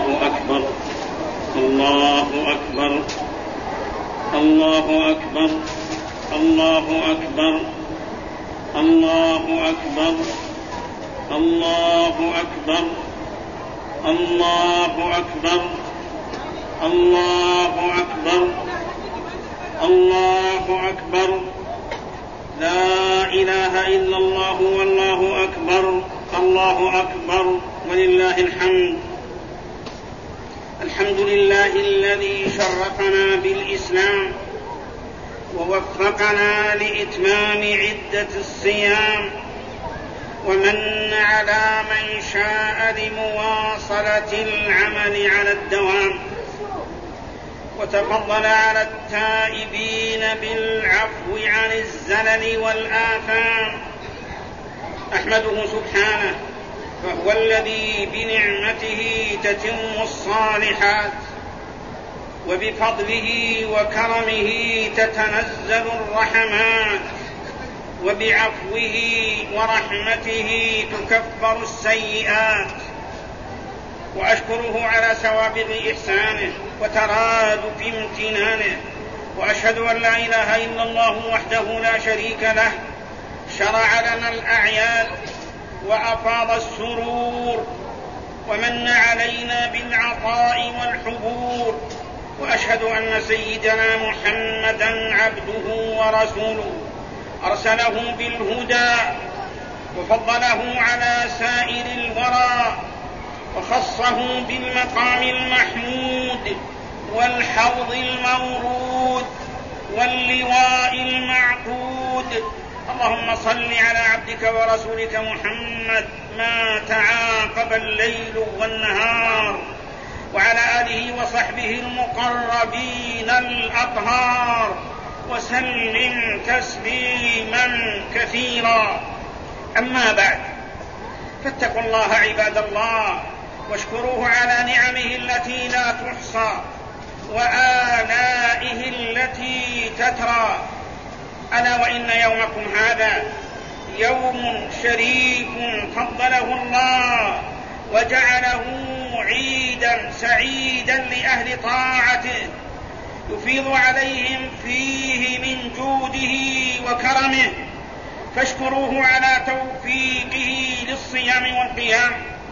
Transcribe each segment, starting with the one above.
الله أكبر الله أكبر الله أكبر الله أكبر الله أكبر الله أكبر الله أكبر الله أكبر الله أكبر لا إله إلا الله والله أكبر الله أكبر ولله الحمد. الحمد لله الذي شرفنا بالإسلام ووفقنا لإتمام عدة الصيام ومن على من شاء لمواصلة العمل على الدوام وتفضل على التائبين بالعفو عن الزلل والآثام. أحمده سبحانه فهو الذي بنعمته تتم الصالحات وبفضله وكرمه تتنزل الرحمات وبعفوه ورحمته تكفر السيئات. وأشكره على سوابغ إحسانه وترادف امتنانه وأشهد أن لا إله إلا الله وحده لا شريك له شرع لنا الأعياد وأفاض السرور ومن علينا بالعطاء والحبور. وأشهد أن سيدنا محمدًا عبده ورسوله أرسله بالهدى وفضله على سائر الورى وخصه بالمقام المحمود والحوض المورود واللواء المعقود. اللهم صل على عبدك ورسولك محمد ما تعاقب الليل والنهار وعلى آله وصحبه المقربين الأطهار وسلم تسليما كثيرا. أما بعد، فاتقوا الله عباد الله واشكروه على نعمه التي لا تحصى وآلائه التي تترى. ألا وإن يومكم هذا يوم شريف فضله الله وجعله عيدا سعيدا لأهل طاعته يفيض عليهم فيه من جوده وكرمه، فاشكروه على توفيقه للصيام والقيام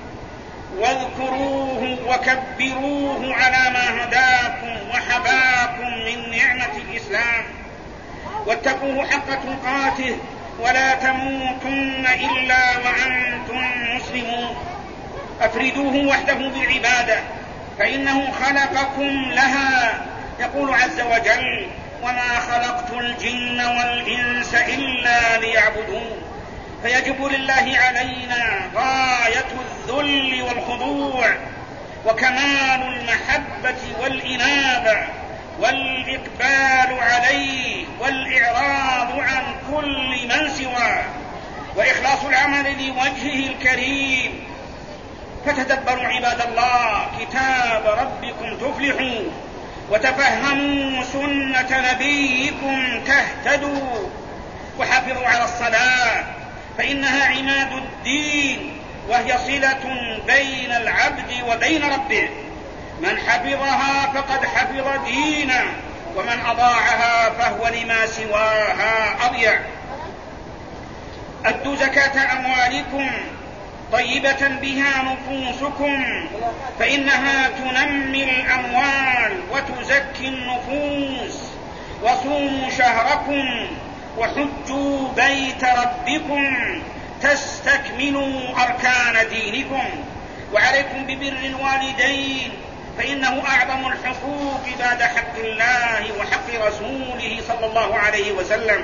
واذكروه وكبروه على ما هداكم وحباكم من نعمة الإسلام. واتقوه حق تقاته ولا تموتن إلا وأنتم مسلمون. أفردوه وحده بالعبادة فإنه خلقكم لها. يقول عز وجل: وما خلقت الجن والإنس إلا ليعبدون. فيجب لله علينا غاية الذل والخضوع وكمال المحبة والإنابة والإقبال عليه والإعراض عن كل من سواه وإخلاص العمل لوجهه الكريم. فتدبروا عباد الله كتاب ربكم تفلحوا وتفهموا سنة نبيكم تهتدوا وحافظوا على الصلاة فإنها عماد الدين وهي صلة بين العبد وبين ربه. من حفظها فقد حفظ دينه ومن أضاعها فهو لما سواها أضيع. أدوا زكاة أموالكم طيبة بها نفوسكم فإنها تنمي الأموال وتزكي النفوس. وصوموا شهركم وحجوا بيت ربكم تستكملوا أركان دينكم. وعليكم ببر الوالدين فإنه أعظم الحقوق بعد حق الله وحق رسوله صلى الله عليه وسلم.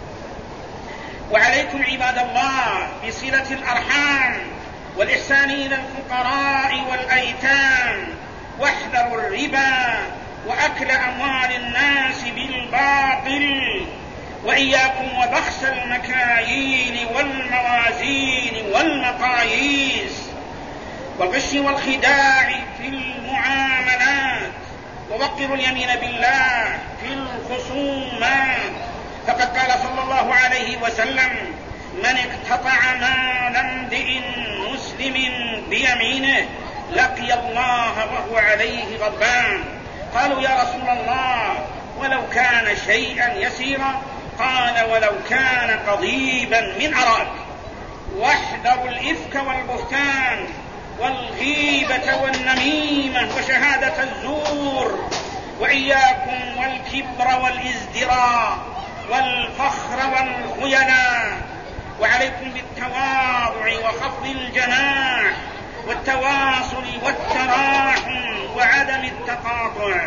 وعليكم عباد الله بصلة الأرحام والإحسان إلى الفقراء والأيتام. واحذروا الربا وأكل أموال الناس بالباطل. وإياكم وبخس المكاييل والموازين والمقاييس والغش والخداع في المعاملات. ووقروا اليمين بالله في الخصومات. فقد قال صلى الله عليه وسلم: من اقتطع مال امرئ مسلم بيمينه لقي الله وهو عليه غضبان. قالوا يا رسول الله ولو كان شيئا يسيرا؟ قال ولو كان قضيبا من عراك. واحذروا الإفك والبهتان والغيبة والنميمة وشهادة الزور، وإياكم والكبر والازدراء والفخر والخيلاء، وعليكم بالتواضع وخفض الجناح والتواصل والتراحم وعدم التقاطع.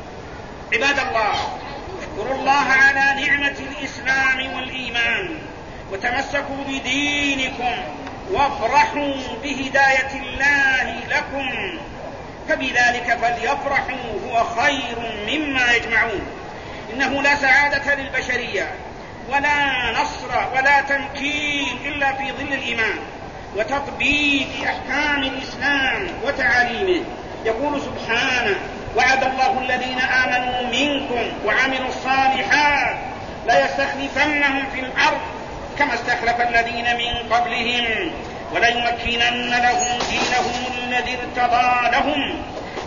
عباد الله، اشكروا الله على نعمة الإسلام والإيمان، وتمسكوا بدينكم، وافرحوا بهداية الله لكم، فبذلك فليفرحوا هو خير مما يجمعون. إنه لا سعادة للبشرية ولا نصر ولا تمكين إلا في ظل الإيمان وتطبيق أحكام الإسلام وتعاليمه. يقول سبحانه: وعد الله الذين آمنوا منكم وعملوا الصالحات ليستخلفنهم في الأرض كما استخلف الذين من قبلهم وليمكنن لهم دينهم الذي ارتضى لهم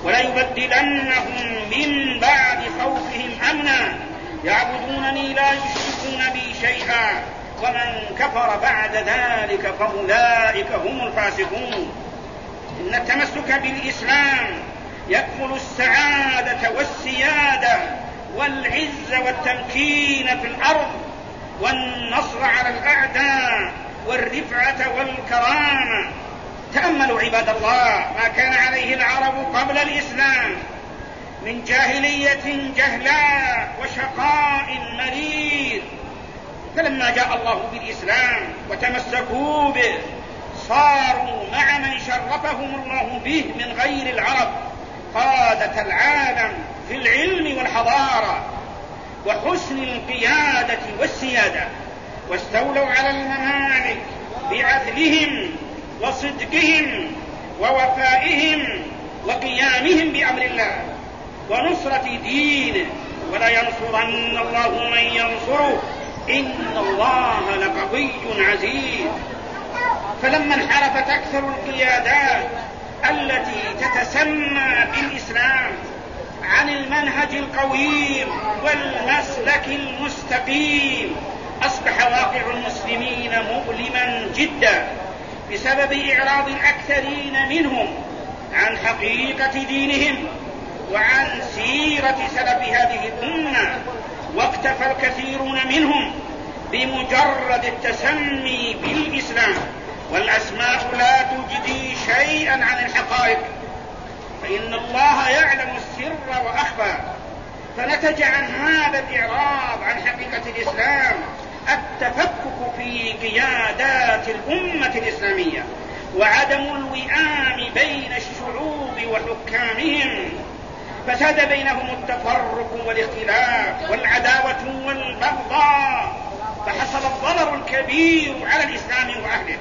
وليبدلنهم من بعد خوفهم أمنا يعبدونني لا يشركون بي شيئا ومن كفر بعد ذلك فأولئك هم الفاسقون. إن التمسك بالإسلام يكفل السعادة والسيادة والعز والتمكين في الأرض والنصر على الأعداء والرفعة والكرامة. تأملوا عباد الله ما كان عليه العرب قبل الإسلام من جاهلية جهلاء وشقاء مرير، فلما جاء الله بالإسلام وتمسكوا به صاروا مع من شرفهم الله به من غير العرب قادة العالم في العلم والحضارة وحسن القيادة والسيادة، واستولوا على الممالك بعدلهم وصدقهم ووفائهم وقيامهم بأمر الله ونصرة دينه، ولا ينصرن الله من ينصره إن الله لقوي عزيز. فلما انحرفت أكثر القيادات التي تتسمى بالإسلام عن المنهج القويم والمسلك المستقيم أصبح واقع المسلمين مؤلما جدا بسبب إعراض الأكثرين منهم عن حقيقة دينهم وعن سيرة سلف هذه الأمة، واكتفى الكثيرون منهم بمجرد التسمي بالإسلام، والأسماء لا تجدي شيئا عن الحقائق، فإن الله يعلم السر وأخفى. فنتج عن هذا الإعراض عن حقيقة الإسلام التفكك في قيادات الأمة الإسلامية وعدم الوئام بين الشعوب وحكامهم، فساد بينهم التفرق والاختلاف والعداوة والبغضاء، فحصل الضرر الكبير على الإسلام وأهله.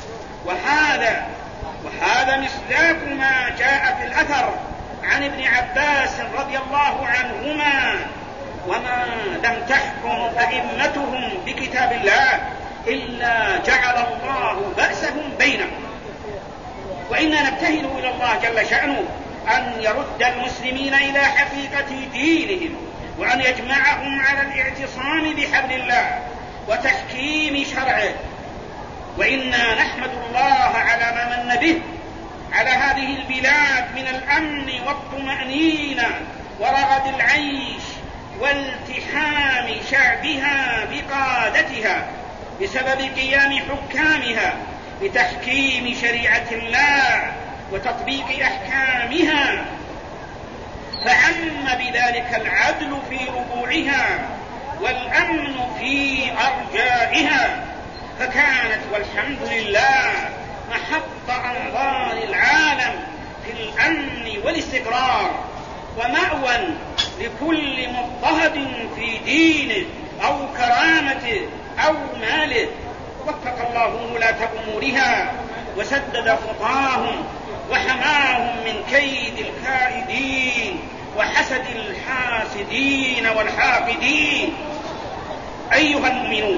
وهذا مصداق ما جاء في الأثر عن ابن عباس رضي الله عنهما: وما لم تحكم أئمتهم بكتاب الله إلا جعل الله بأسهم بينهم. وإنا نبتهل إلى الله جل شأنه أن يرد المسلمين إلى حقيقة دينهم، وأن يجمعهم على الاعتصام بحبل الله وتحكيم شرعه. وإنا نحمد الله على ما من به على هذه البلاد من الأمن والطمأنينة ورغد العيش والتحام شعبها بقادتها بسبب قيام حكامها بتحكيم شريعة الله وتطبيق أحكامها، فعم بذلك العدل في ربوعها والأمن في أرجائها، فكانت والحمد لله محط أنظار العالم في الأمن والاستقرار ومأوى لكل مضطهد في دينه أو كرامته أو ماله. وفق الله ولاة أمورها وسدد خطاهم وحماهم من كيد الكائدين وحسد الحاسدين والحاقدين. أيها المؤمنون،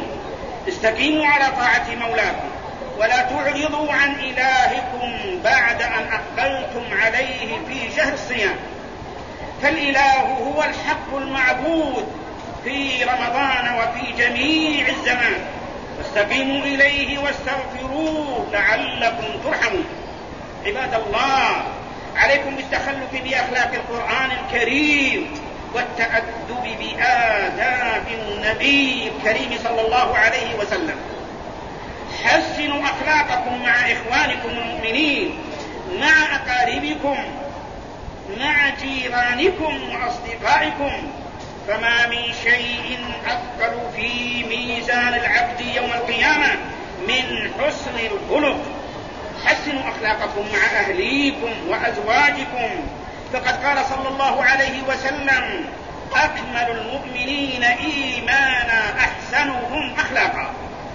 استقيموا على طاعة مولاكم ولا تعرضوا عن إلهكم بعد أن أقبلتم عليه في شهر الصيام. فالإله هو الحق المعبود في رمضان وفي جميع الزمان، فاستقيموا إليه واستغفروه لعلكم ترحمون. عباد الله، عليكم بالتخلق بأخلاق القرآن الكريم والتأدب بآداب النبي الكريم صلى الله عليه وسلم. حسنوا أخلاقكم مع إخوانكم المؤمنين، مع أقاربكم، مع جيرانكم وأصدقائكم، فما من شيء أثقل في ميزان العبد يوم القيامة من حسن الخلق. حسنوا أخلاقكم مع أهليكم وأزواجكم، فقد قال صلى الله عليه وسلم: أكمل المؤمنين إيمانا أحسنهم أخلاقا،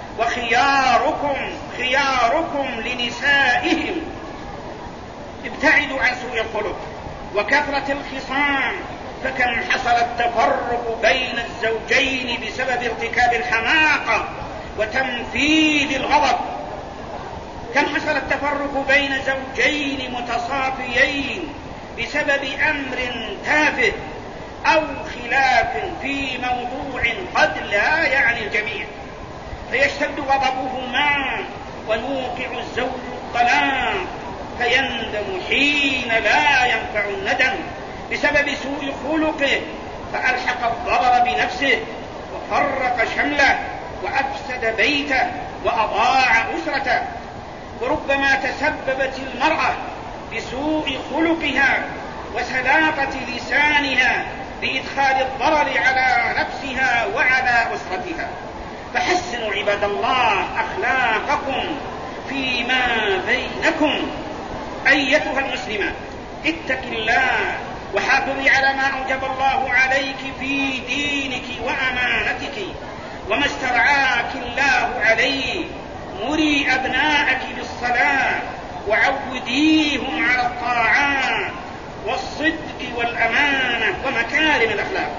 وخياركم لنسائهم. ابتعدوا عن سوء الخلق وكثرة الخصام، فكم حصل التفرق بين الزوجين بسبب ارتكاب الحماقة وتنفيذ الغضب. كم حصل التفرق بين زوجين متصافيين بسبب أمر تافه أو خلاف في موضوع قد لا يعني الجميع، فيشتد غضبهما ويوقع الزوج الطلاق، فيندم حين لا ينفع الندم بسبب سوء خلقه، فألحق الضرر بنفسه وفرق شمله وأفسد بيته وأضاع أسرته. وربما تسببت المرأة بسوء خلقها وسلاقة لسانها بإدخال الضرر على نفسها وعلى أسرتها. فحسنوا عباد الله أخلاقكم فيما بينكم. أيتها المسلمة، اتق الله وحافظي على ما أوجب الله عليك في دينك وأمانتك وما استرعاك الله عليه. مري أبناءك بالصلاة وعوديهم على الطاعات والصدق والأمانة ومكارم الأخلاق.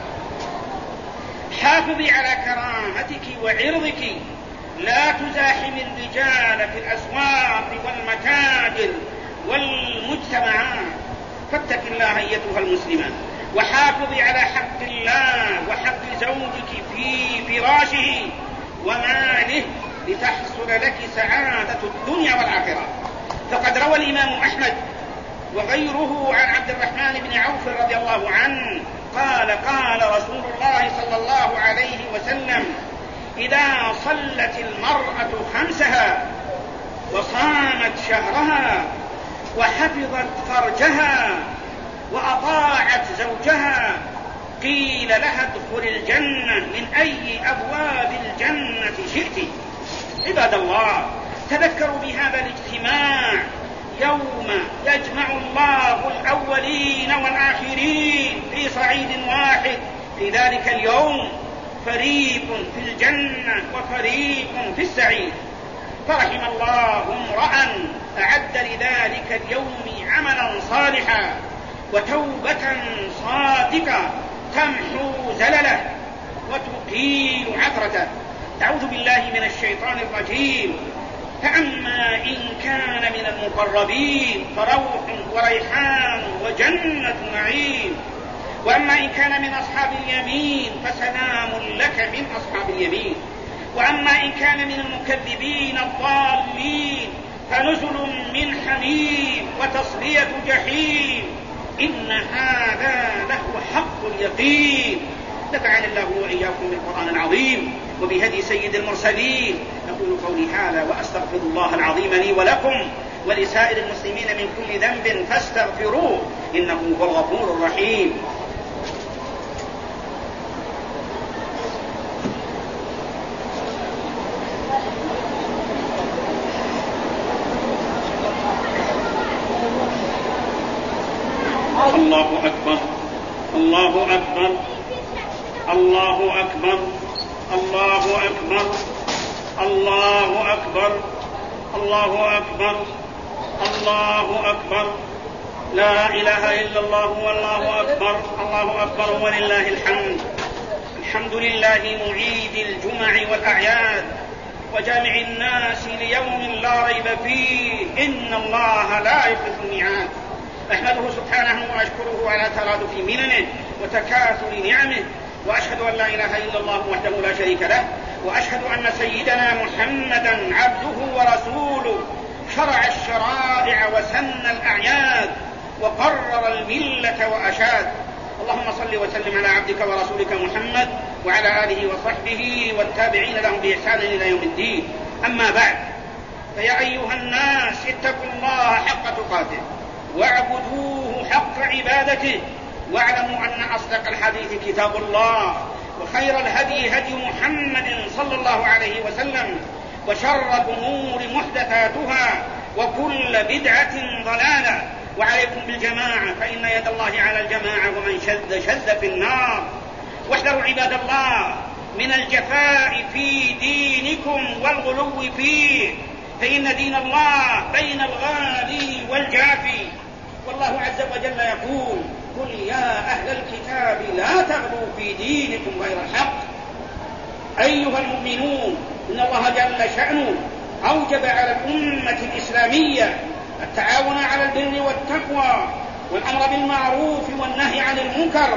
حافظي على كرامتك وعرضك، لا تزاحم الرجال في الأسواق والمتاجر والمجتمعات. فاتق الله أيتها المسلمة، وحافظي على حق الله وحق زوجك في فراشه وماله لتحصل لك سعادة الدنيا والآخرة. فقد روى الإمام أحمد وغيره عن عبد الرحمن بن عوف رضي الله عنه قال: قال رسول الله صلى الله عليه وسلم: إذا صلت المرأة خمسها وصامت شهرها وحفظت فرجها وأطاعت زوجها قيل لها ادخل الجنة من أي أبواب الجنة شئت. عباد الله، تذكروا بهذا الاجتماع يوم يجمع الله الأولين والآخرين في صعيد واحد. في ذلك اليوم فريق في الجنة وفريق في السعير. فرحم الله امرأ أعد لذلك اليوم عملا صالحا وتوبة صادقة تمحو زلله وتقيل عثرته. أعوذ بالله من الشيطان الرجيم. فأما إن كان من المقربين فروح وريحان وجنة نعيم، وأما إن كان من أصحاب اليمين فسلام لك من أصحاب اليمين، وأما إن كان من المكذبين الضالين فنزل من حميم وتصلية جحيم. إن هذا لهو حق اليقين. نفعني الله وإياكم بالقرآن العظيم وبهدي سيد المرسلين. أقول قولي هذا وأستغفر الله العظيم لي ولكم ولسائر المسلمين من كل ذنب فاستغفروه إنه هو الغفور الرحيم. الله أكبر، الله أكبر، الله أكبر، الله أكبر، الله أكبر، الله أكبر، الله أكبر، لا إله إلا الله والله أكبر، الله أكبر ولله الحمد. الحمد لله معيد الجمع والأعياد، وجامع الناس ليوم لا ريب فيه إن الله لا يخلف الميعاد. أحمده سبحانه وأشكره على ترادف مننه وتكاثر نعمه، وأشهد أن لا إله إلا الله وحده لا شريك له، وأشهد أن سيدنا محمدا عبده ورسوله، شرع الشرائع وسن الأعياد وقرر الملة وأشاد. اللهم صل وسلم على عبدك ورسولك محمد وعلى آله وصحبه والتابعين لهم بإحسان إلى يوم الدين. أما بعد، فيا أيها الناس اتقوا الله حق تقاته واعبدوه حق عبادته، واعلموا أن أصدق الحديث كتاب الله، وخير الهدي هدي محمد صلى الله عليه وسلم، وشر الأمور محدثاتها، وكل بدعة ضلالة. وعليكم بالجماعة، فإن يد الله على الجماعة، ومن شذ في النار. واحذروا عباد الله من الجفاء في دينكم والغلو فيه، فإن دين الله بين الغالي والجافي. والله عز وجل يقول: قل يا أهل الكتاب لا تغلوا في دينكم غير الحق. أيها المؤمنون، إن الله جل شأنه أوجب على الأمة الإسلامية التعاون على البر والتقوى، والأمر بالمعروف والنهي عن المنكر،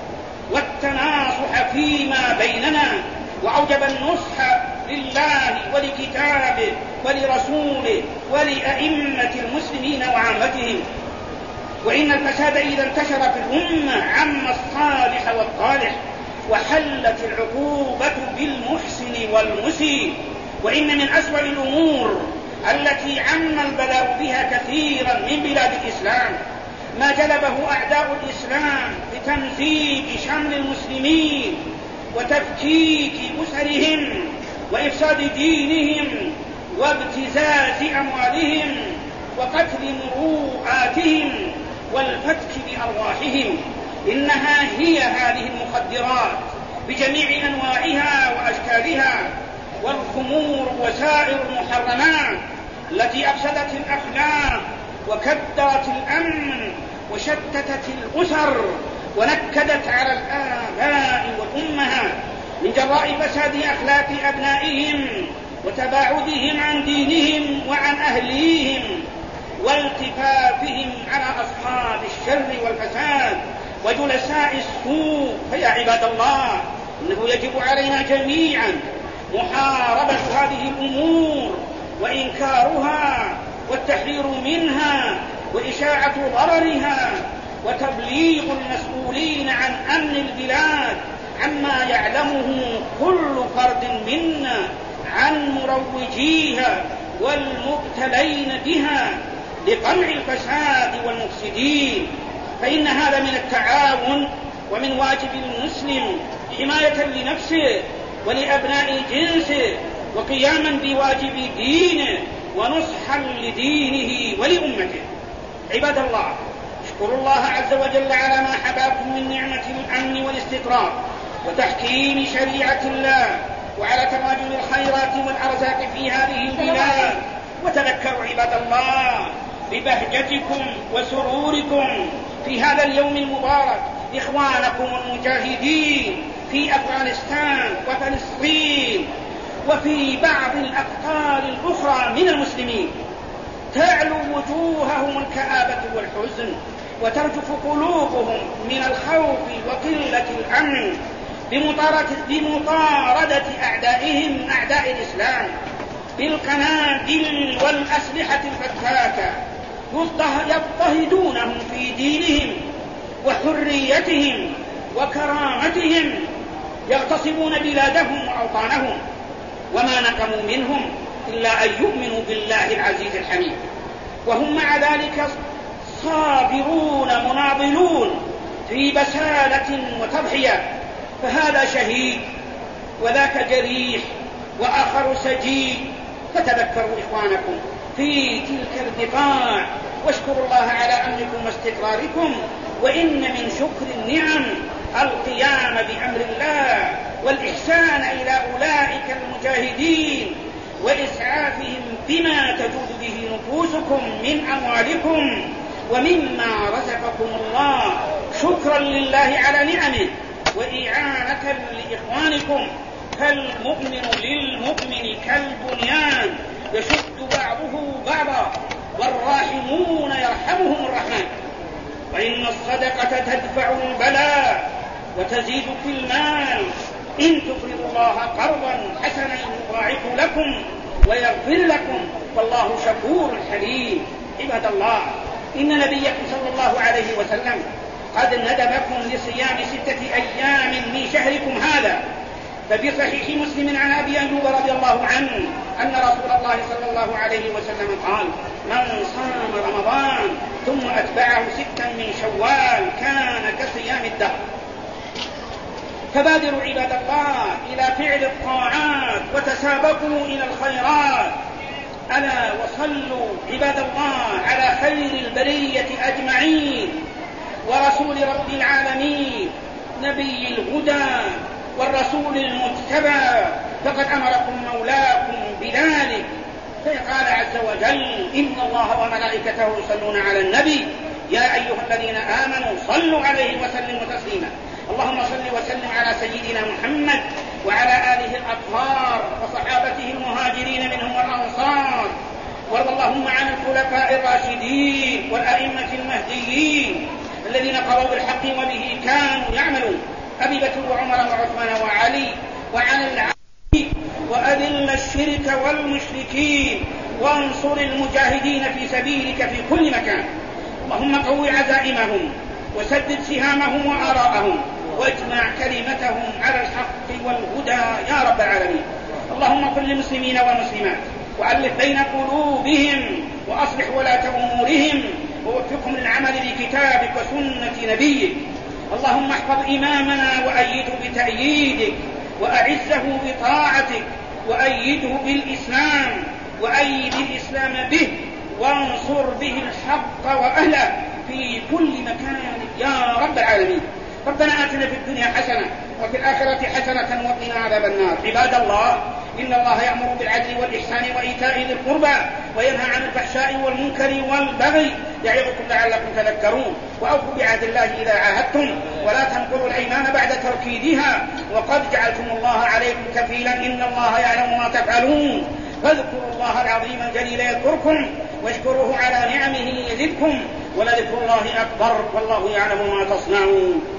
والتناصح فيما بيننا، وأوجب النصح لله ولكتابه ولرسوله ولأئمة المسلمين وعامتهم. وإن الفساد إذا انتشر في الأمة عم الصالح والطالح، وحلت العقوبة بالمحسن والمسيء. وإن من أسوأ الأمور التي عم البلاء بها كثيرا من بلاد الإسلام ما جلبه أعداء الإسلام بتمزيق شمل المسلمين وتفكيك أسرهم وإفساد دينهم وابتزاز أموالهم وقتل مروءاتهم والفتك بأرواحهم. إنها هي هذه المخدرات بجميع أنواعها وأشكالها، والخمور وسائر المحرمات التي أفسدت الأخلاق وكدرت الأمن وشتتت الأسر ونكدت على الآباء والأمهات من جراء فساد أخلاق أبنائهم وتباعدهم عن دينهم وعن أهليهم والتفافهم على أصحاب الشر والفساد وجلساء السوء. فيا عباد الله، إنه يجب علينا جميعا محاربة هذه الأمور وإنكارها والتحذير منها وإشاعة ضررها، وتبليغ المسؤولين عن أمن البلاد عما يعلمه كل فرد منا عن مروجيها والمبتلين بها لقمع الفساد والمفسدين. فإن هذا من التعاون ومن واجب المسلم حماية لنفسه ولأبناء جنسه وقياما بواجب دينه ونصحا لدينه ولأمته. عباد الله، اشكروا الله عز وجل على ما حباكم من نعمة الأمن والاستقرار وتحكيم شريعة الله، وعلى تواجد الخيرات والأرزاق في هذه البلاد. وتذكروا عباد الله ببهجتكم وسروركم في هذا اليوم المبارك إخوانكم المجاهدين في أفغانستان وفلسطين وفي بعض الأقطار الأخرى من المسلمين. تعلو وجوههم الكآبة والحزن، وترجف قلوبهم من الخوف وقلة الأمن بمطاردة أعدائهم أعداء الإسلام بالقنابل والأسلحة الفتاكة، يضطهدونهم في دينهم وحريتهم وكرامتهم، يغتصبون بلادهم وأوطانهم، وما نقموا منهم إلا أن يؤمنوا بالله العزيز الحميد، وهم مع ذلك صابرون مناضلون في بسالة وتضحية. فهذا شهيد وذاك جريح وآخر سجين. فتذكروا إخوانكم في تلك البقاع، واشكروا الله على أمنكم واستقراركم. وإن من شكر النعم القيام بأمر الله والإحسان إلى أولئك المجاهدين وإسعافهم بما تجود به نفوسكم من أموالكم ومما رزقكم الله، شكرا لله على نعمه وإعانة لإخوانكم فالمؤمن للمؤمن كالبنيان يشد بعضه بعضا والراحمون يرحمهم الرحمن. وإن الصدقة تدفع البلاء وتزيد في المال إن تقرضوا الله قرضا حسنا يضاعف لكم ويغفر لكم والله شكور حليم. عباد الله، إن نبيكم صلى الله عليه وسلم قد ندبكم لصيام 6 أيام من شهركم هذا. ففي صحيح مسلم عن أبي أيوب رضي الله عنه أن رسول الله صلى الله عليه وسلم قال: من صام رمضان ثم أتبعه 6 من شوال كان كصيام الدهر. فبادروا عباد الله إلى فعل الطاعات وتسابقوا إلى الخيرات. ألا وصلوا عباد الله على خير البرية أجمعين ورسول رب العالمين نبي الهدى والرسول المجتبى، فقد أمركم مولاكم بذلك. فقال عز وجل: إن الله وملائكته يصلون على النبي يا أيها الذين آمنوا صلوا عليه وسلموا تسليما. اللهم صل وسلم على سيدنا محمد وعلى آله الأطهار وصحابته المهاجرين منهم والأنصار، وارض اللهم عن الخلفاء الراشدين والأئمة المهديين الذين قضوا بالحق وبه كانوا يعملون، أبي بكر وعمر وعثمان وعلي، وعن العالمين، وأذل الشرك والمشركين وانصر المجاهدين في سبيلك في كل مكان. اللهم قوي عزائمهم وسدد سهامهم وآراءهم واجمع كلمتهم على الحق والهدى يا رب العالمين. اللهم كن للمسلمين والمسلمات وألف بين قلوبهم وأصلح ولاة أمورهم ووفقهم للعمل بكتابك وسنة نبيك. اللهم احفظ إمامنا وأيده بتأييدك وأعزه بطاعتك وأيده بالإسلام وأيد الإسلام به وانصر به الحق وأهله في كل مكان يا رب العالمين. ربنا آتنا في الدنيا حسنة وفي الآخرة حسنة وقنا عذاب النار. عباد الله، إن الله يأمر بالعدل والإحسان وإيتاء ذي القربى وينهى عن الفحشاء والمنكر والبغي يعظكم لعلكم تذكرون. وأوفوا بعهد الله إذا عاهدتم ولا تنقضوا الأيمان بعد توكيدها وقد جعلتم الله عليكم كفيلا إن الله يعلم ما تفعلون. فاذكروا الله العظيم الجليل يذكركم واشكروه على نعمه يزدكم ولذكر الله أكبر والله يعلم ما تصنعون.